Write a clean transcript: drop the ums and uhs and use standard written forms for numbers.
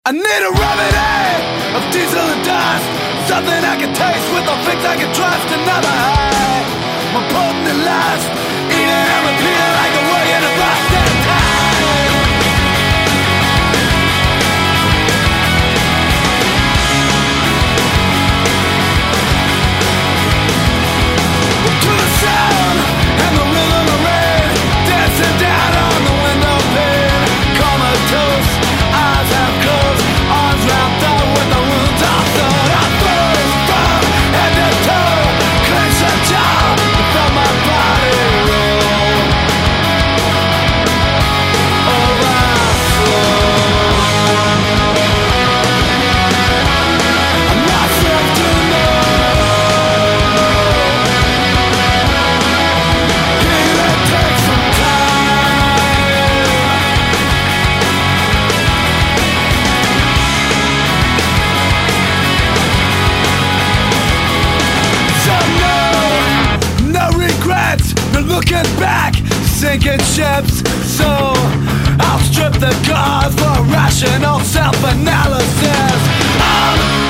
I need a remedy of diesel and dust, something I can taste with no fix I can trust. Another high, more potent than lust, eating and repeating like a word in a bust at a time. To the sound and the rhythm of rain, dancing down on the window pane, comatose, eyes half closed, arms wrapped up with the wounds all sewed. I froze from head to toe, clench the jaw, felt my body roll. Overflow. I'm not self to know. Healing takes some time. Some no regrets, no looking back, sinking ships. So I'll strip the cause for rational self-analysis. I'm